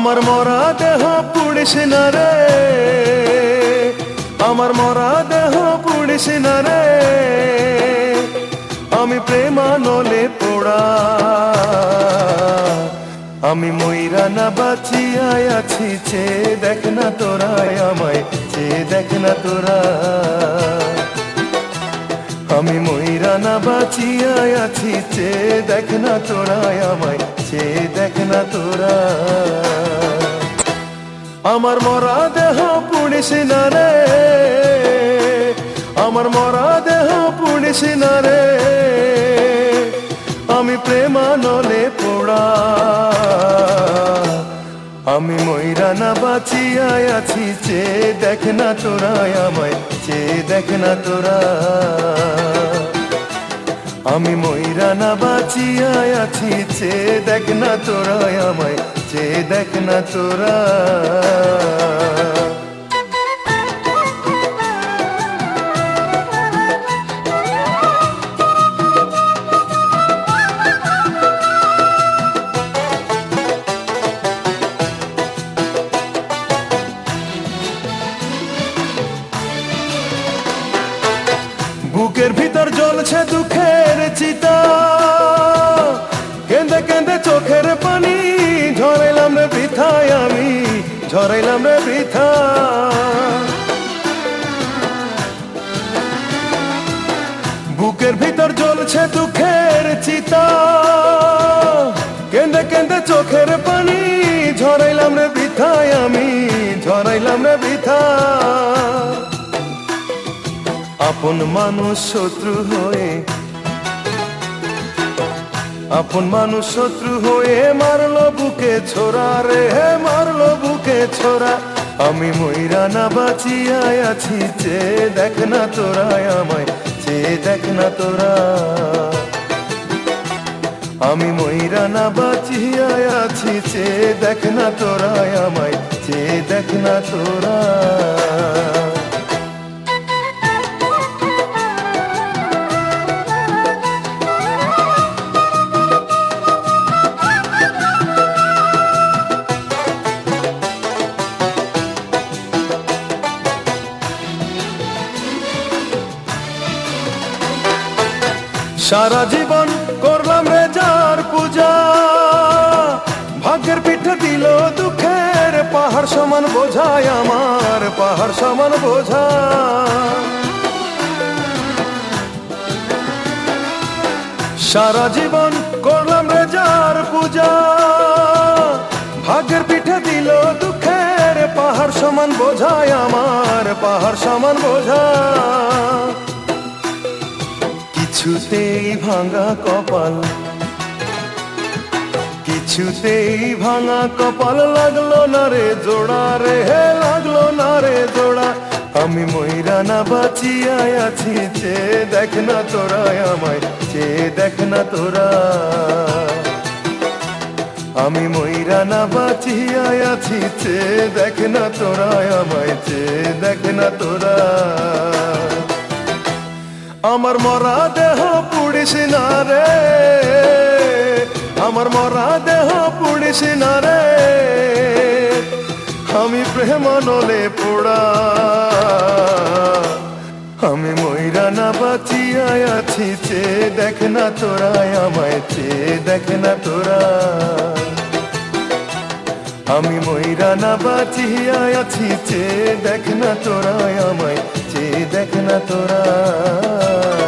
আমার মরা দেহ পুড়িস না রে, আমার মরা দেহ পুড়িস না রে, আমি প্রেমানলে পোড়া। আমি মইরা না বাঁচিয়া আছি, চেয়ে দেখ না তোরা আমায়, চেয়ে দেখ না তোরা। আমি মইরা না বাঁচিয়া আছি, চেয়ে দেখ না তোরা আমায়, চেয়ে দেখ না তোরা। আমার মরা দেহ পুড়িস না রে, আমার মরা দেহ পুড়িস না রে, আমি প্রেমানলে পোড়া। আমি মইরা না বাঁচিয়া আছি, চেয়ে দেখ না তোরা আমায়, চেয়ে দেখ না তোরা। আমি মইরা না বাঁচিয়া আছি, চেয়ে দেখ না তোরা আমায়, চেয়ে দেখ না তোরা। বুকের ভিতর জ্বলছে দুঃখের চিতা, কেঁদে কেঁদে চোখের পানি ঝরাইলাম রে বৃথায়, আমি ঝরাইলাম রে বৃথা। বুকের ভিতর জ্বলছে দুঃখের চিতা, কেঁদে কেঁদে চোখের পানি ঝরাইলাম রে বৃথায়, আমি ঝরাইলাম রে বৃথা। আপন মানুষ শত্রু হয়ে, আপন মানুষ শত্রু হয়ে মারলো বুকে ছোরা রে, মারলো বুকে ছোরা। আমি মইরা না বাঁচিয়া আছি, চেয়ে দেখ না তোরা আমায়, চেয়ে দেখ না তোরা। আমি মইরা না বাঁচিয়া আছি, চেয়ে দেখ না তোরা আমায়, চেয়ে দেখ না তোরা। সারা জীবন করলাম রে যার পূজা, ভাগ্যের পিঠে দিল দুঃখের পাহাড় সমান বোঝায়, আমার পাহাড় সমান বোঝা। সারা জীবন করলাম রে যার পূজা, ভাগ্যের পিঠে দিল দুঃখের পাহাড় সমান বোঝায়, আমার পাহাড় সমান বোঝা। কিছুতেই ভাঙা কপাল, কিছুতেই ভাঙা কপাল লাগলো না রে জোড়া রে, লাগলো না রে জোড়া। আমি মইরা না বাঁচিয়া আছি, চেয়ে দেখ না তোরা আমায়, চেয়ে দেখ না তোরা। আমি মইরা না বাঁচিয়া আছি, চেয়ে দেখ না তোরা আমায়, চেয়ে দেখ না তোরা। আমার মরা দেহ পুড়িস না রে, আমার মরা দেহ পুড়িস না রে, আমি প্রেমানলে পোড়া। আমি মইরা না বাঁচিয়া আছি, চেয়ে দেখ না তোরা আমায়, চেয়ে দেখ না তোরা। আমি মইরা না বাঁচিয়া আছি, চেয়ে দেখ না তোরা আমায়, চেয়ে দেখ না তোরা।